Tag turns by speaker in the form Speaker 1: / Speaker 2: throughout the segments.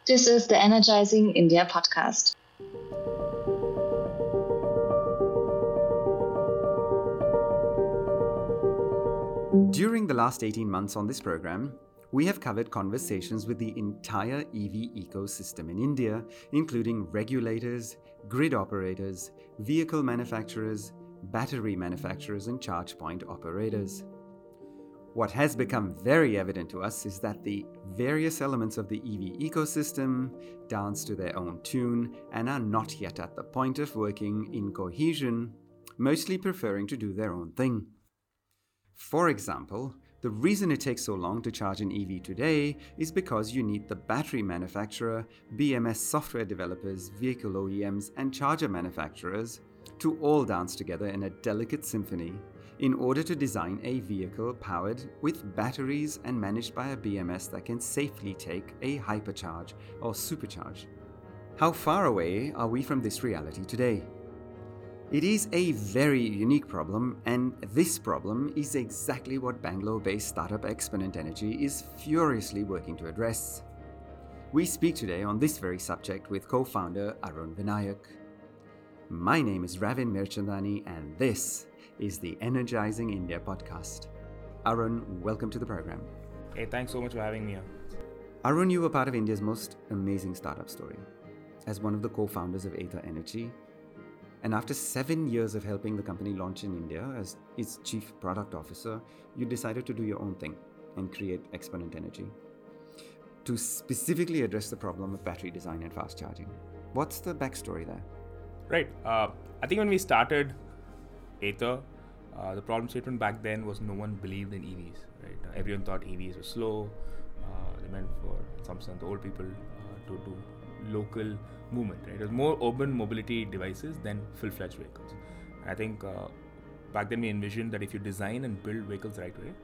Speaker 1: This is the Energizing India podcast.
Speaker 2: During the last 18 months on this program, we have covered conversations with the entire EV ecosystem in India, including regulators, grid operators, vehicle manufacturers, battery manufacturers, and charge point operators. What has become very evident to us is that the various elements of the EV ecosystem dance to their own tune and are not yet at the point of working in cohesion, mostly preferring to do their own thing. For example, the reason it takes so long to charge an EV today is because you need the battery manufacturer, BMS software developers, vehicle OEMs, and charger manufacturers to all dance together in a delicate symphony in order to design a vehicle powered with batteries and managed by a BMS that can safely take a hypercharge or supercharge. How far away are we from this reality today? It is a very unique problem, and this problem is exactly what Bangalore-based startup Xponent Energy is furiously working to address. We speak today on this very subject with co-founder Arun Vinayak. My name is Ravin Mirchandani, and this is the Energizing India podcast. Arun, welcome to the program.
Speaker 3: Hey, thanks so much for having me here.
Speaker 2: Arun, you were part of India's most amazing startup story. As one of the co-founders of Ather Energy, and after 7 years of helping the company launch in India as its chief product officer, you decided to do your own thing and create Xponent Energy to specifically address the problem of battery design and fast charging. What's the backstory there?
Speaker 3: Right. I think when we started Ather, the problem statement back then was no one believed in EVs. Right. Everyone thought EVs were slow. They meant for some sense the old people to do local movement. Right. It was more urban mobility devices than full-fledged vehicles. And I think back then we envisioned that if you design and build vehicles the right way,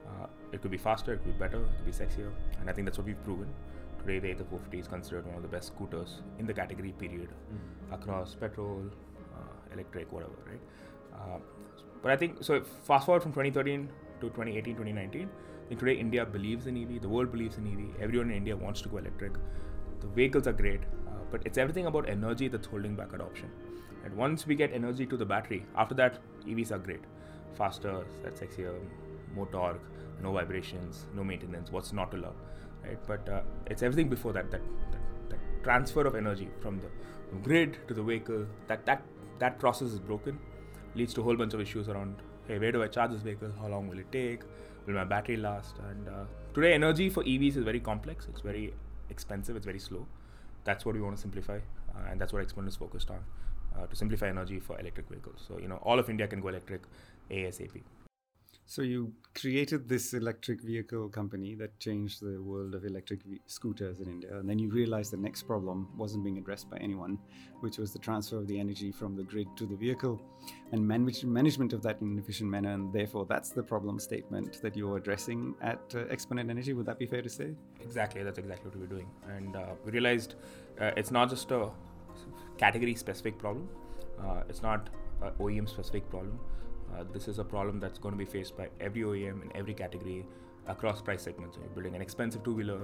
Speaker 3: it could be faster, it could be better, it could be sexier. And I think that's what we've proven. Today, the Ather 450 is considered one of the best scooters in the category, period, across petrol, electric, whatever, right? But I think, so fast forward from 2013 to 2018, 2019, I think today India believes in EV, the world believes in EV, everyone in India wants to go electric. The vehicles are great, but it's everything about energy that's holding back adoption. And once we get energy to the battery, after that, EVs are great. Faster, that's sexier, more torque, no vibrations, no maintenance, what's not to love. Right, but it's everything before that transfer of energy from the grid to the vehicle. That process is broken, leads to a whole bunch of issues around. Hey, where do I charge this vehicle? How long will it take? Will my battery last? And today, energy for EVs is very complex. It's very expensive. It's very slow. That's what we want to simplify, and that's what Xponent is focused on, to simplify energy for electric vehicles. So all of India can go electric ASAP.
Speaker 2: So you created this electric vehicle company that changed the world of electric scooters in India. And then you realized the next problem wasn't being addressed by anyone, which was the transfer of the energy from the grid to the vehicle and management of that in an efficient manner. And therefore, that's the problem statement that you're addressing at Xponent Energy. Would that be fair to say?
Speaker 3: Exactly. That's exactly what we're doing. And we realized it's not just a category-specific problem. It's not an OEM-specific problem. This is a problem that's going to be faced by every OEM in every category across price segments. So you're building an expensive two-wheeler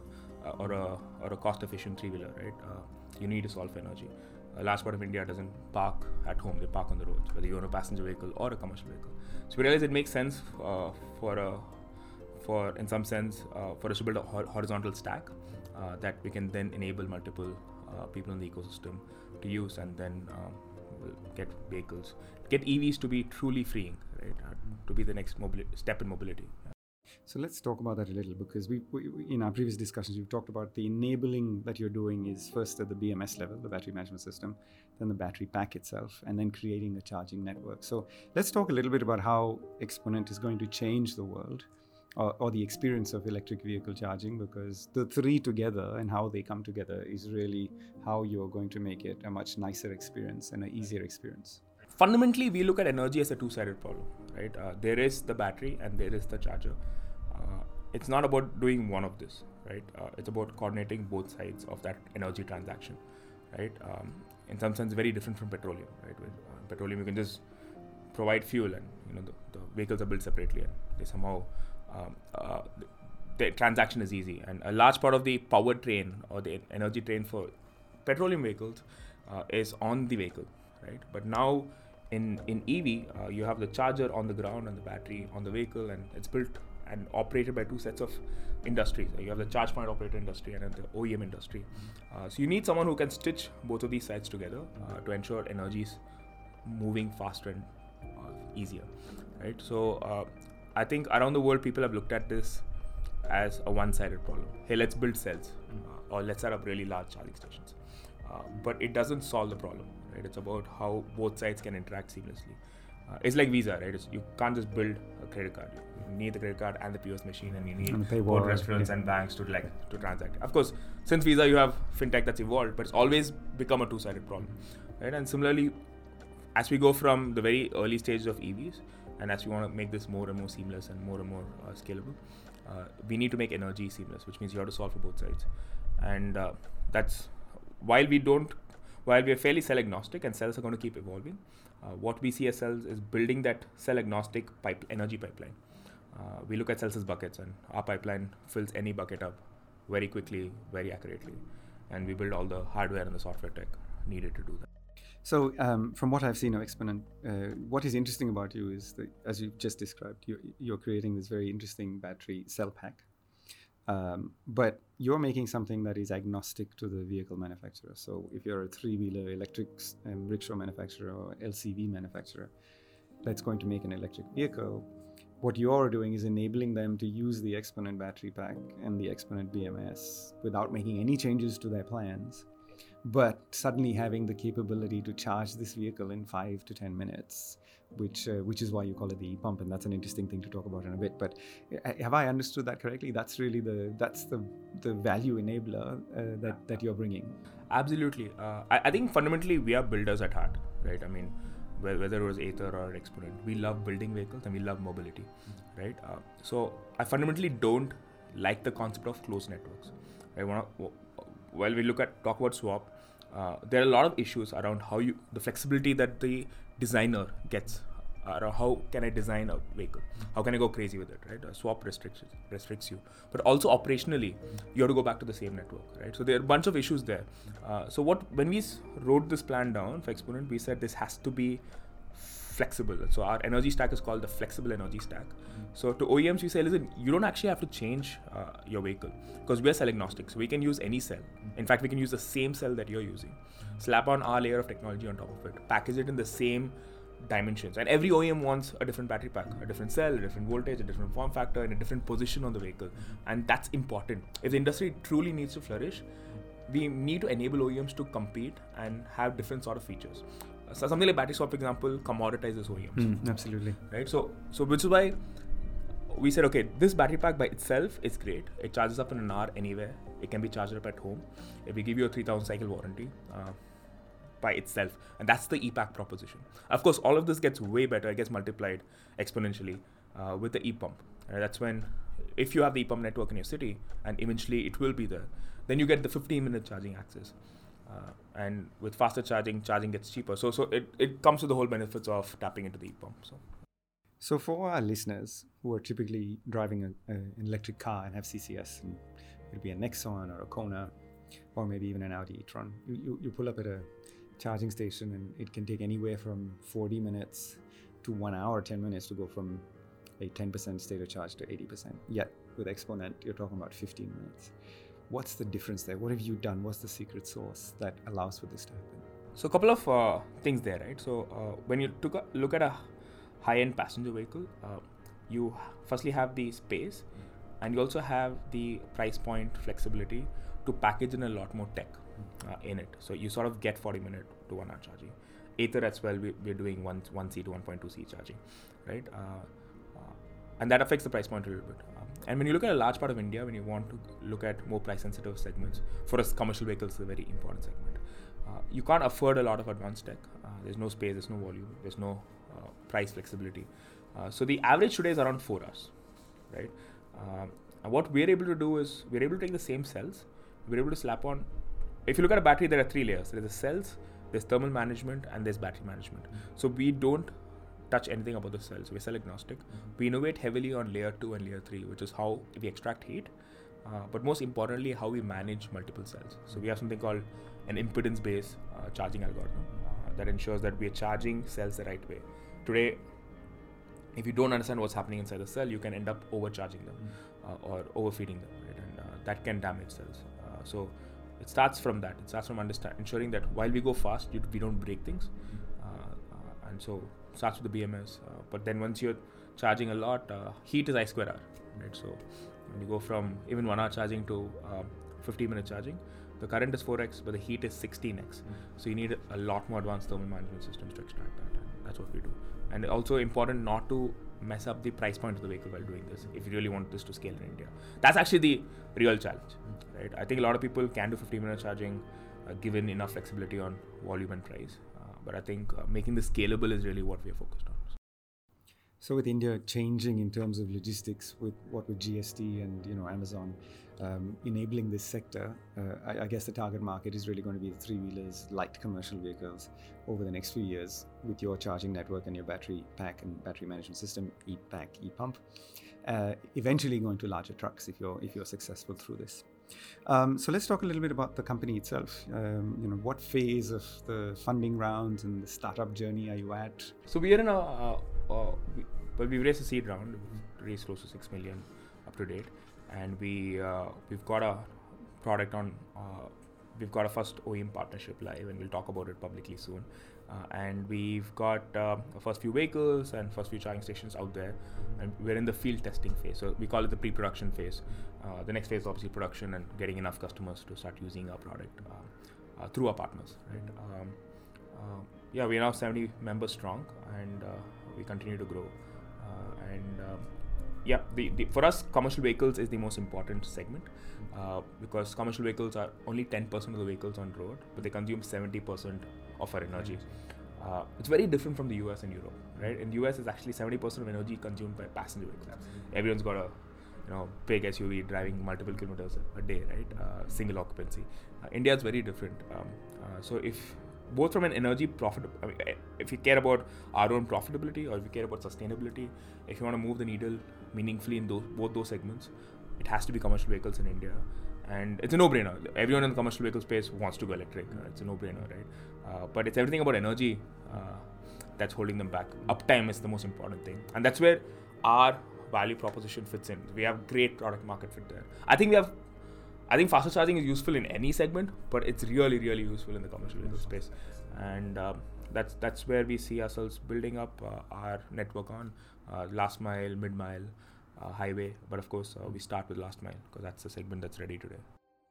Speaker 3: or a cost-efficient three-wheeler, right? You need to solve for energy. A large part of India doesn't park at home; they park on the roads, whether you own a passenger vehicle or a commercial vehicle. So we realize it makes sense for in some sense for us to build a horizontal stack that we can then enable multiple people in the ecosystem to use, and then get vehicles, get EVs to be truly freeing, right? To be the next step in mobility. Yeah.
Speaker 2: So let's talk about that a little, because we in our previous discussions, we've talked about the enabling that you're doing is first at the BMS level, the battery management system, then the battery pack itself, and then creating a charging network. So let's talk a little bit about how Xponent is going to change the world or the experience of electric vehicle charging, because the three together and how they come together is really how you're going to make it a much nicer experience and an easier experience.
Speaker 3: Fundamentally, we look at energy as a two-sided problem, right? There is the battery and there is the charger. It's not about doing one of this, right? It's about coordinating both sides of that energy transaction, right? In some sense, very different from petroleum, right? With petroleum, you can just provide fuel, and the vehicles are built separately, and they somehow the transaction is easy. And a large part of the power train or the energy train for petroleum vehicles is on the vehicle, right? But now in EV, you have the charger on the ground and the battery on the vehicle, and it's built and operated by two sets of industries. You have the charge point operator industry and then the OEM industry. So you need someone who can stitch both of these sides together to ensure energy is moving faster and easier, right? So I think around the world, people have looked at this as a one-sided problem. Hey, let's build cells or let's set up really large charging stations. But it doesn't solve the problem, right? It's about how both sides can interact seamlessly. It's like Visa, right? You can't just build a credit card. You need the credit card and the POS machine, and you need both restaurants and banks to transact. Of course, since Visa, you have fintech that's evolved, but it's always become a two-sided problem, right? And similarly, as we go from the very early stages of EVs, and as we want to make this more and more seamless and more scalable, we need to make energy seamless, which means you have to solve for both sides. And that's while we are fairly cell agnostic, and cells are going to keep evolving. What we see as cells is building that cell agnostic energy pipeline. We look at cells as buckets, and our pipeline fills any bucket up very quickly, very accurately, and we build all the hardware and the software tech needed to do that.
Speaker 2: So from what I've seen of Xponent, what is interesting about you is that, as you just described, you're creating this very interesting battery cell pack. But you're making something that is agnostic to the vehicle manufacturer. So if you're a three-wheeler electric rickshaw manufacturer or LCV manufacturer that's going to make an electric vehicle, what you're doing is enabling them to use the Xponent battery pack and the Xponent BMS without making any changes to their plans, but suddenly having the capability to charge this vehicle in 5 to 10 minutes, which is why you call it the e-pump, and that's an interesting thing to talk about in a bit. But have I understood that correctly? That's really the value enabler that you're bringing.
Speaker 3: Absolutely. I think fundamentally we are builders at heart, right? I mean, whether it was Ather or Xponent, we love building vehicles and we love mobility, right? So I fundamentally don't like the concept of closed networks. While we talk about swap, there are a lot of issues around the flexibility that the designer gets. How can I design a vehicle? How can I go crazy with it, right? A swap restricts you. But also operationally, you have to go back to the same network, right? So there are a bunch of issues there. When we wrote this plan down for Xponent, we said this has to be flexible. So our energy stack is called the flexible energy stack. So to OEMs, we say, listen, you don't actually have to change your vehicle because we're cell agnostic. So we can use any cell. In fact, we can use the same cell that you're using, slap on our layer of technology on top of it, package it in the same dimensions. And every OEM wants a different battery pack, a different cell, a different voltage, a different form factor, and a different position on the vehicle. And that's important. If the industry truly needs to flourish, we need to enable OEMs to compete and have different sort of features. So something like battery swap, for example, commoditizes OEMs.
Speaker 2: Absolutely.
Speaker 3: Right. So which is why we said, okay, this battery pack by itself is great. It charges up in an hour anywhere. It can be charged up at home. If we give you a 3,000 cycle warranty by itself, and that's the e-pack proposition. Of course, all of this gets way better. It gets multiplied exponentially with the e-pump. That's when, if you have the e-pump network in your city, and eventually it will be there, then you get the 15-minute charging access. And with faster charging gets cheaper. So it comes with the whole benefits of tapping into the e-pump.
Speaker 2: So for our listeners who are typically driving an electric car and have CCS, and it'll be a Nexon or a Kona, or maybe even an Audi e-tron, you pull up at a charging station and it can take anywhere from 40 minutes to 1 hour, 10 minutes to go from a 10% state of charge to 80%. Yet with Xponent, you're talking about 15 minutes. What's the difference there? What have you done? What's the secret sauce that allows for this to happen?
Speaker 3: So a couple of things there, right? So when you look at a high-end passenger vehicle, you firstly have the space, and you also have the price point flexibility to package in a lot more tech in it. So you sort of get 40-minute to 1 hour charging. Ather as well, we're doing 1C to 1.2C charging, right? And that affects the price point a little bit. And when you look at a large part of India, when you want to look at more price-sensitive segments, for us, commercial vehicles is a very important segment. You can't afford a lot of advanced tech. There's no space, there's no volume, there's no price flexibility. So the average today is around 4 hours, right? And what we're able to do is we're able to take the same cells, we're able to slap on. If you look at a battery, there are 3 layers. There's the cells, there's thermal management, and there's battery management. So we don't touch anything about the cell. So we're cell agnostic. We innovate heavily on layer 2 and layer 3, which is how we extract heat, but most importantly, how we manage multiple cells. So we have something called an impedance-based charging algorithm that ensures that we are charging cells the right way. Today, if you don't understand what's happening inside the cell, you can end up overcharging them or overfeeding them, right? And that can damage cells. So it starts from that. It starts from ensuring that while we go fast, we don't break things. And so it starts with the BMS. But then once you're charging a lot, heat is I square R, right? So when you go from even 1 hour charging to 15-minute charging, the current is 4x, but the heat is 16x. So you need a lot more advanced thermal management systems to extract that. And that's what we do. And also important not to mess up the price point of the vehicle while doing this if you really want this to scale in India. That's actually the real challenge, right? I think a lot of people can do 15-minute charging given enough flexibility on volume and price. But I think making this scalable is really what we are focused on.
Speaker 2: So with India changing in terms of logistics, with GST and Amazon enabling this sector, I guess the target market is really going to be the three-wheelers, light commercial vehicles over the next few years with your charging network and your battery pack and battery management system, ePack, ePump, eventually going to larger trucks if you're successful through this. So let's talk a little bit about the company itself. What phase of the funding rounds and the startup journey are you at?
Speaker 3: So we are in we raised a seed round. We've raised close to 6 million up to date, and we've got a product on. We've got a first OEM partnership live, and we'll talk about it publicly soon. And we've got the first few vehicles and first few charging stations out there, and we're in the field testing phase. So we call it the pre-production phase. The next phase is obviously production and getting enough customers to start using our product through our partners. Right? We're now 70 members strong, and we continue to grow. For us, commercial vehicles is the most important segment because commercial vehicles are only 10% of the vehicles on road, but they consume 70% of our energy. It's very different from the US and Europe, right? In the US, it's actually 70% of energy consumed by passenger vehicles. Absolutely. Everyone's got a big SUV driving multiple kilometers a day, right? Single occupancy. India is very different. So if both from an energy if you care about our own profitability or if you care about sustainability, if you want to move the needle meaningfully in both those segments, it has to be commercial vehicles in India. And it's a no-brainer. Everyone in the commercial vehicle space wants to go electric. It's a no-brainer, right? But it's everything about energy that's holding them back. Uptime is the most important thing. And that's where our value proposition fits in. We have great product market fit there. I think faster charging is useful in any segment, but it's really, really useful in the commercial vehicle space. And that's where we see ourselves building up our network on last mile, mid-mile, highway. But of course, we start with last mile because that's the segment that's ready today.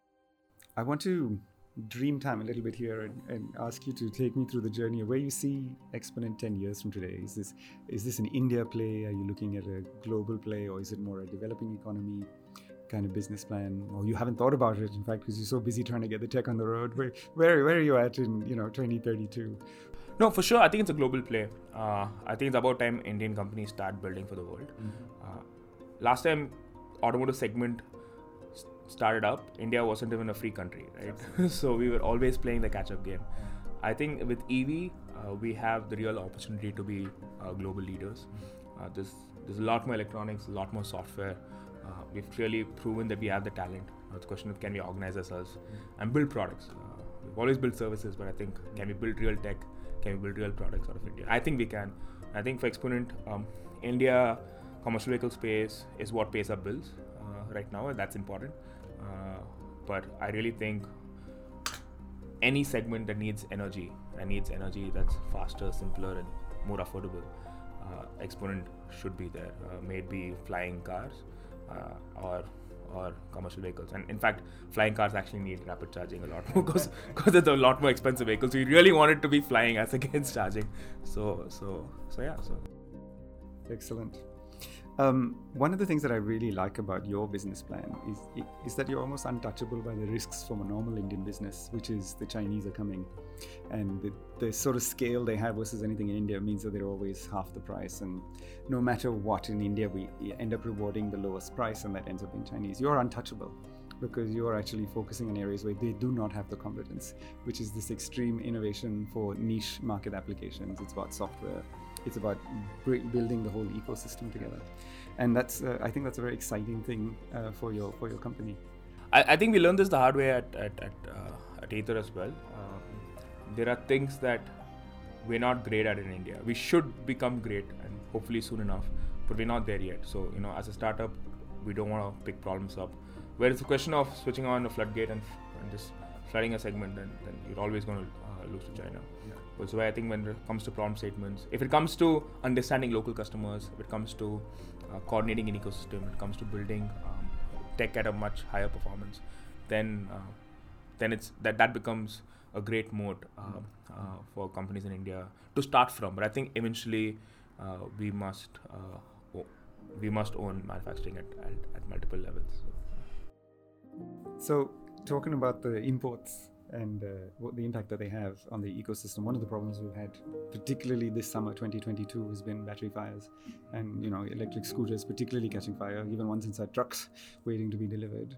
Speaker 2: I want to dream time a little bit here and ask you to take me through the journey of where you see Xponent 10 years from today. Is this an India play? Are you looking at a global play, or is it more a developing economy kind of business plan? Or you haven't thought about it, in fact, because you're so busy trying to get the tech on the road. Where are you at in 2032?
Speaker 3: No, for sure. I think it's a global play. I think it's about time Indian companies start building for the world. Last time automotive segment started up, India wasn't even a free country, right? So we were always playing the catch-up game. I think with EV, we have the real opportunity to be global leaders. There's a lot more electronics, a lot more software. We've really proven that we have the talent. Now it's a question of can we organize ourselves and build products. We've always built services, but I think can we build real tech? Can we build real products out of India? I think we can. I think for Xponent, India commercial vehicle space is what pays our bills right now, and that's important. But I really think any segment that needs energy that's faster, simpler, and more affordable, Xponent should be there. Maybe flying cars or commercial vehicles. And in fact, flying cars actually need rapid charging a lot more because it's a lot more expensive vehicles. So you really want it to be flying as against charging. So.
Speaker 2: Excellent. One of the things that I really like about your business plan is that you're almost untouchable by the risks from a normal Indian business, which is the Chinese are coming. And the sort of scale they have versus anything in India means that they're always half the price. And no matter what, in India, we end up rewarding the lowest price, and that ends up being Chinese. You're untouchable because you're actually focusing on areas where they do not have the competence, which is this extreme innovation for niche market applications. It's about software, It's about building the whole ecosystem together, and that's I think that's a very exciting thing for your company.
Speaker 3: I think we learned this the hard way at Ather as well. There are things that we're not great at in India. We should become great, and hopefully soon enough, but we're not there yet. So as a startup, we don't want to pick problems up. Where it's a question of switching on a floodgate and just flooding a segment, then you're always going to lose to China. Yeah. So I think when it comes to problem statements, if it comes to understanding local customers, if it comes to coordinating an ecosystem, if it comes to building tech at a much higher performance, then it's that becomes a great moat for companies in India to start from. But I think eventually we must own manufacturing at multiple levels.
Speaker 2: So talking about the imports and what the impact that they have on the ecosystem, one of the problems we've had, particularly this summer 2022, has been battery fires, and electric scooters particularly catching fire, even ones inside trucks waiting to be delivered.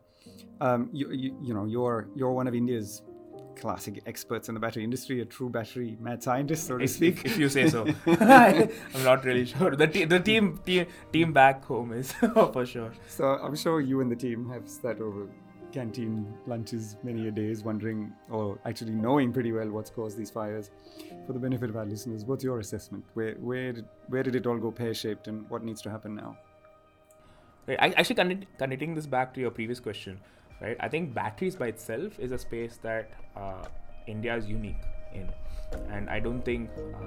Speaker 2: You're one of India's classic experts in the battery industry, a true battery mad scientist, so to speak.
Speaker 3: If you say so. I'm not really sure. The team back home is for sure.
Speaker 2: So I'm sure you and the team have sat over canteen lunches many a days wondering, or actually knowing pretty well what's caused these fires. For the benefit of our listeners, what's your assessment? Where did it all go pear-shaped, and what needs to happen now?
Speaker 3: Right. Actually, connecting this back to your previous question, right? I think batteries by itself is a space that India is unique in, and I don't think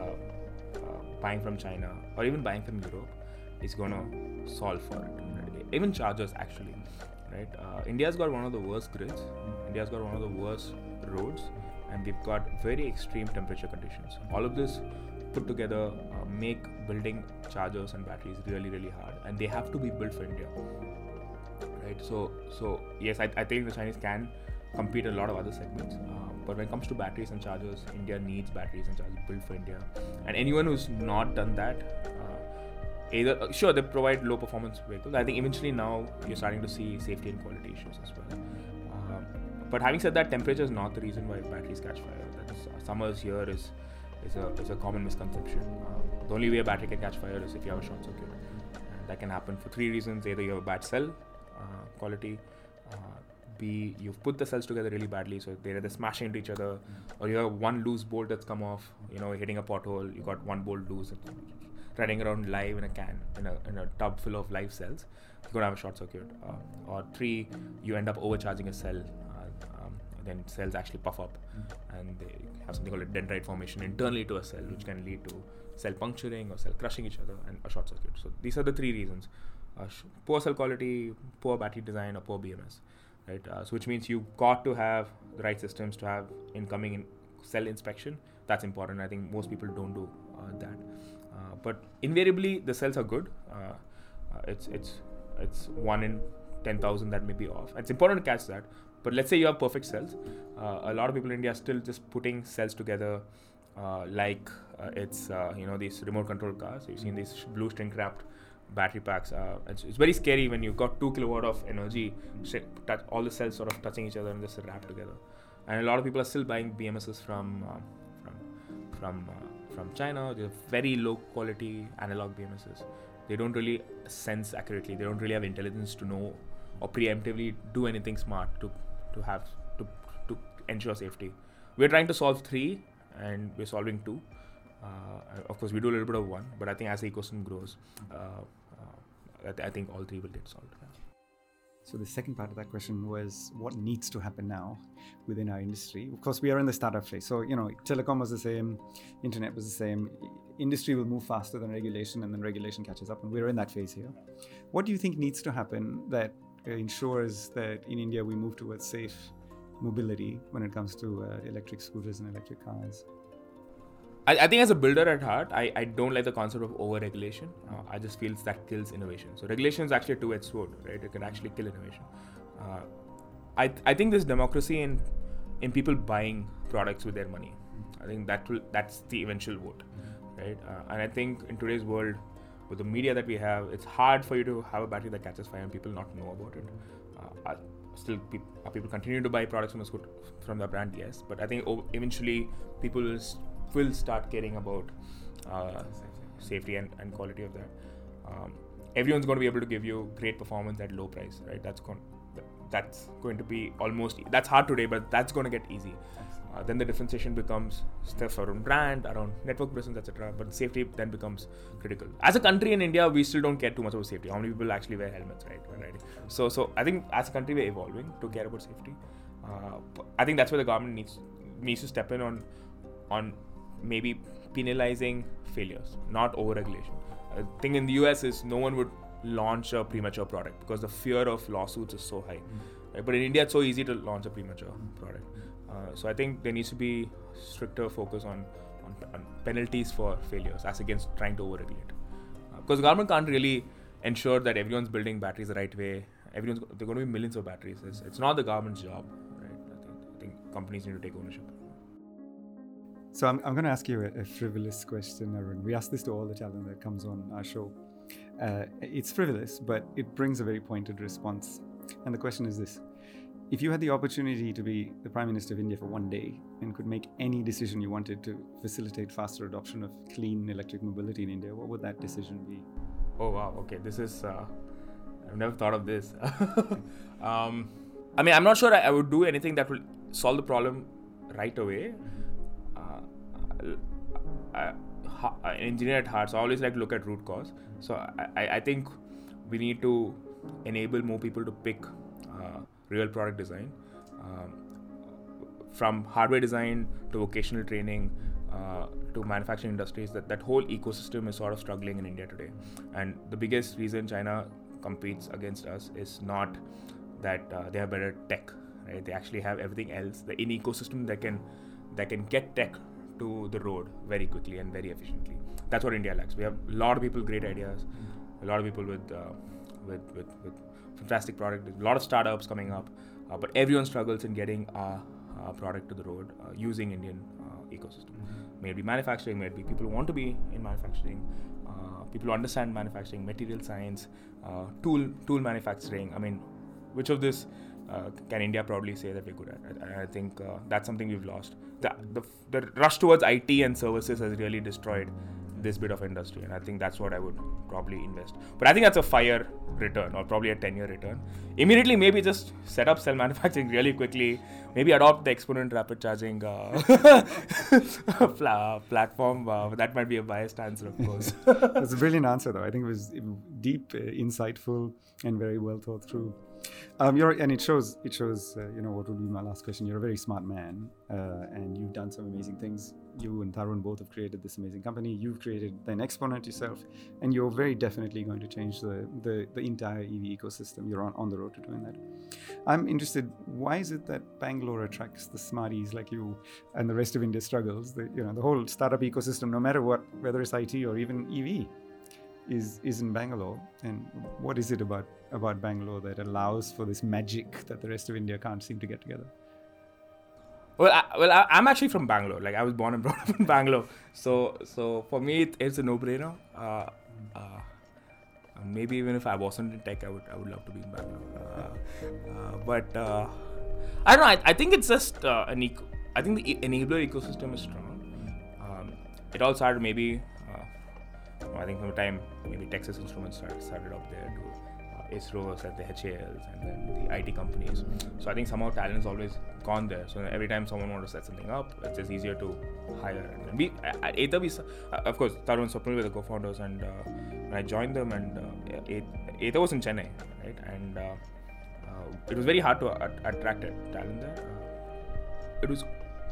Speaker 3: buying from China or even buying from Europe is going to solve for it. Right? Even chargers, actually. Right? India's got one of the worst grids, India's got one of the worst roads, and we've got very extreme temperature conditions. All of this put together make building chargers and batteries really, really hard, and they have to be built for India. Right? So yes, I think the Chinese can compete in a lot of other segments, but when it comes to batteries and chargers, India needs batteries and chargers built for India. And anyone who's not done that, either sure they provide low performance vehicles. I think eventually now you're starting to see safety and quality issues as well. But having said that, temperature is not the reason why batteries catch fire. Summers here is a common misconception. The only way a battery can catch fire is if you have a short circuit. And that can happen for three reasons: either you have a bad cell quality, B, you've put the cells together really badly, so they're either smashing into each other, or you have one loose bolt that's come off, hitting a pothole, you got one bolt loose, running around live in a can, in a tub full of live cells, you're going to have a short circuit. Or three, you end up overcharging a cell, then cells actually puff up, and they have something called a dendrite formation internally to a cell, which can lead to cell puncturing or cell crushing each other, and a short circuit. So these are the three reasons: poor cell quality, poor battery design, or poor BMS. Right? So which means you've got to have the right systems to have incoming cell inspection. That's important. I think most people don't do that. But invariably, the cells are good. It's 1 in 10,000 that may be off. It's important to catch that. But let's say you have perfect cells. A lot of people in India are still just putting cells together like it's these remote control cars. You've seen these blue shrink wrapped battery packs. It's very scary when you've got 2 kilowatt of energy, all the cells sort of touching each other and just wrapped together. And a lot of people are still buying BMSs from China. They're very low quality analog BMSs. They don't really sense accurately. They don't really have intelligence to know or preemptively do anything smart to ensure safety. We're trying to solve 3, and we're solving 2. Of course, we do a little bit of 1, but I think as the ecosystem grows, I think all 3 will get solved.
Speaker 2: So the second part of that question was what needs to happen now within our industry. Of course, we are in the startup phase. So, telecom was the same, internet was the same. Industry will move faster than regulation, and then regulation catches up, and we're in that phase here. What do you think needs to happen that ensures that in India we move towards safe mobility when it comes to electric scooters and electric cars?
Speaker 3: I think as a builder at heart, I don't like the concept of over-regulation. I just feel that kills innovation. So regulation is actually a two-edged sword, right? It can actually kill innovation. I think there's democracy in people buying products with their money. I think that's the eventual vote, right? And I think in today's world, with the media that we have, it's hard for you to have a battery that catches fire and people not know about it. Still, people continue to buy products from the brand, yes, but I think eventually people will start caring about safety and quality of that. Everyone's going to be able to give you great performance at low price, right? That's going to be that's hard today, but that's going to get easy. Then the differentiation becomes stuff around brand, around network presence, etc. But safety then becomes critical. As a country in India, we still don't care too much about safety. How many people actually wear helmets, right, when riding? So I think as a country, we're evolving to care about safety. I think that's where the government needs to step in on maybe penalizing failures, not over-regulation. The thing in the US is no one would launch a premature product because the fear of lawsuits is so high. Right? But in India, it's so easy to launch a premature product. So I think there needs to be stricter focus on penalties for failures as against trying to over-regulate. Because the government can't really ensure that everyone's building batteries the right way. There are going to be millions of batteries. It's not the government's job, right? I think companies need to take ownership.
Speaker 2: So I'm going to ask you a frivolous question, Arun. We ask this to all the talent that comes on our show. It's frivolous, but it brings a very pointed response. And the question is this. If you had the opportunity to be the Prime Minister of India for one day and could make any decision you wanted to facilitate faster adoption of clean electric mobility in India, what would that decision be?
Speaker 3: Oh, wow. Okay. This is... I've never thought of this. I'm not sure I would do anything that will solve the problem right away. An engineer at heart, so I always like to look at root cause. So I think we need to enable more people to pick real product design, from hardware design to vocational training to manufacturing industries. That whole ecosystem is sort of struggling in India today, and the biggest reason China competes against us is not that they have better tech, right? They actually have everything else, the in ecosystem that can get tech to the road very quickly and very efficiently. That's what India lacks. We have a lot of people with great ideas, a lot of people with fantastic product, a lot of startups coming up, but everyone struggles in getting a product to the road using Indian ecosystem. Maybe manufacturing, maybe people who want to be in manufacturing, people who understand manufacturing, material science, tool manufacturing. I mean, which of this can India probably say that we're good at? I think that's something we've lost. The rush towards IT and services has really destroyed this bit of industry, and I think that's what I would probably invest. But I think that's a 5-year return or probably a 10-year return. Immediately, maybe just set up cell manufacturing really quickly, maybe adopt the Exponent rapid charging platform. That might be a biased answer, of course.
Speaker 2: That's a brilliant answer, though. I think it was deep, insightful, and very well thought through. And it shows. What would be my last question? You're a very smart man, and you've done some amazing things. You and Tarun both have created this amazing company. You've created an Exponent yourself, and you're very definitely going to change the entire EV ecosystem. You're on the road to doing that. I'm interested. Why is it that Bangalore attracts the smarties like you, and the rest of India struggles? The whole startup ecosystem, no matter what, whether it's IT or even EV, is in Bangalore. And what is it about Bangalore that allows for this magic that the rest of India can't seem to get together?
Speaker 3: I'm actually from Bangalore. Like, I was born and brought up in Bangalore. So for me, it's a no-brainer. Maybe even if I wasn't in tech, I would love to be in Bangalore. But I don't know. I think it's just I think the enabler ecosystem is strong. It all started maybe. I think from the time maybe Texas Instruments started up there to ISROs and the HALs and then the IT companies. So I think somehow talent has always gone there. So every time someone wants to set something up, it's just easier to hire. And we at Ather, of course, Tarun and Swapnil were the co-founders, and when I joined them, and Ather was in Chennai, right? And it was very hard to attract talent there. It was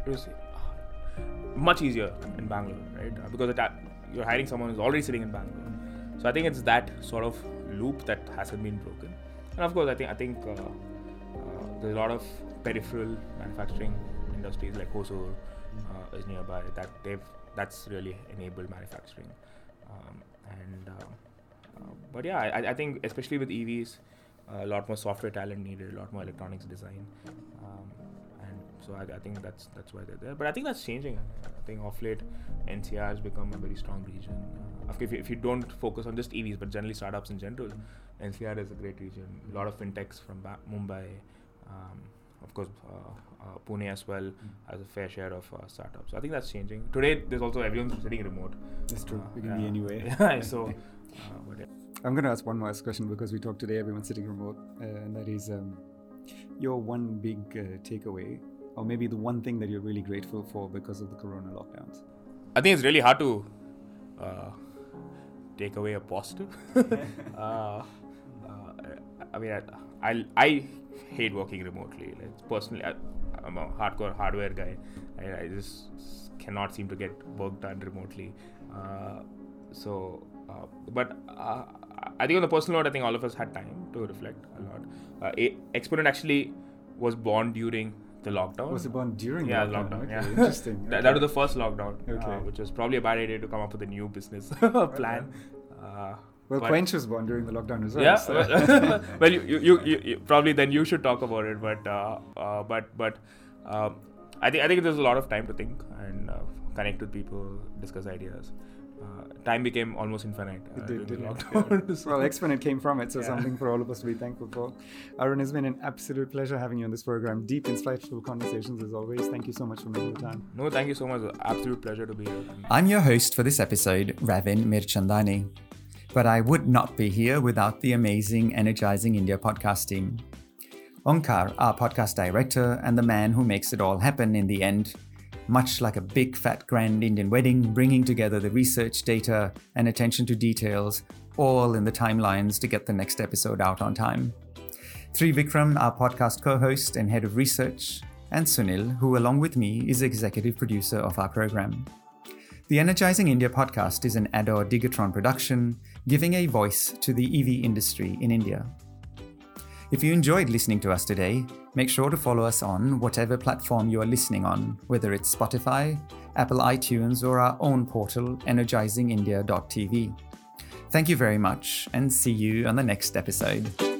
Speaker 3: much easier in Bangalore, right? Because you're hiring someone who's already sitting in Bangalore. So I think it's that sort of loop that hasn't been broken. And of course, I think there's a lot of peripheral manufacturing industries like Hosur is nearby. That's really enabled manufacturing. But yeah, I think especially with EVs, a lot more software talent needed, a lot more electronics design. So I think that's why they're there. But I think that's changing. I think off late, NCR has become a very strong region. If you don't focus on just EVs, but generally startups in general, NCR is a great region. A lot of fintechs from Mumbai, of course, Pune as well has a fair share of startups. So I think that's changing. Today, there's also everyone's sitting remote.
Speaker 2: That's true. We can be anywhere.
Speaker 3: Yeah, so, but yeah.
Speaker 2: I'm going to ask one last question because we talked today, everyone's sitting remote, and that is your one big takeaway, or maybe the one thing that you're really grateful for because of the corona lockdowns.
Speaker 3: I think it's really hard to take away a positive. I mean, I hate working remotely. Like, personally, I'm a hardcore hardware guy. I just cannot seem to get work done remotely. But I think on the personal note, I think all of us had time to reflect a lot. Exponent actually was born during the lockdown.
Speaker 2: Was it born during
Speaker 3: the
Speaker 2: lockdown?
Speaker 3: Okay,
Speaker 2: yeah. Interesting.
Speaker 3: That was the first lockdown,
Speaker 2: okay.
Speaker 3: Which was probably a bad idea to come up with a new business plan.
Speaker 2: Well, Quench was born during the lockdown as well.
Speaker 3: Yeah.
Speaker 2: So.
Speaker 3: Well, you probably then you should talk about it. But I think there's a lot of time to think and connect with people, discuss ideas. Time became almost infinite.
Speaker 2: It did,
Speaker 3: during
Speaker 2: didn't
Speaker 3: the lockdown.
Speaker 2: it? Well, Exponent came from it, so something for all of us to be thankful for. Arun, it's been an absolute pleasure having you on this program. Deep, insightful conversations as always. Thank you so much for making the time.
Speaker 3: No, thank you so much. Absolute pleasure to be here.
Speaker 2: I'm your host for this episode, Ravin Mirchandani. But I would not be here without the amazing Energizing India podcast team. Onkar, our podcast director, and the man who makes it all happen in the end, much like a big fat grand Indian wedding, bringing together the research, data, and attention to details, all in the timelines to get the next episode out on time. Trivikram, our podcast co-host and head of research, and Sunil, who along with me is executive producer of our program. The Energizing India podcast is an Adore Digatron production, giving a voice to the EV industry in India. If you enjoyed listening to us today, make sure to follow us on whatever platform you are listening on, whether it's Spotify, Apple iTunes, or our own portal, energizingindia.tv. Thank you very much, and see you on the next episode.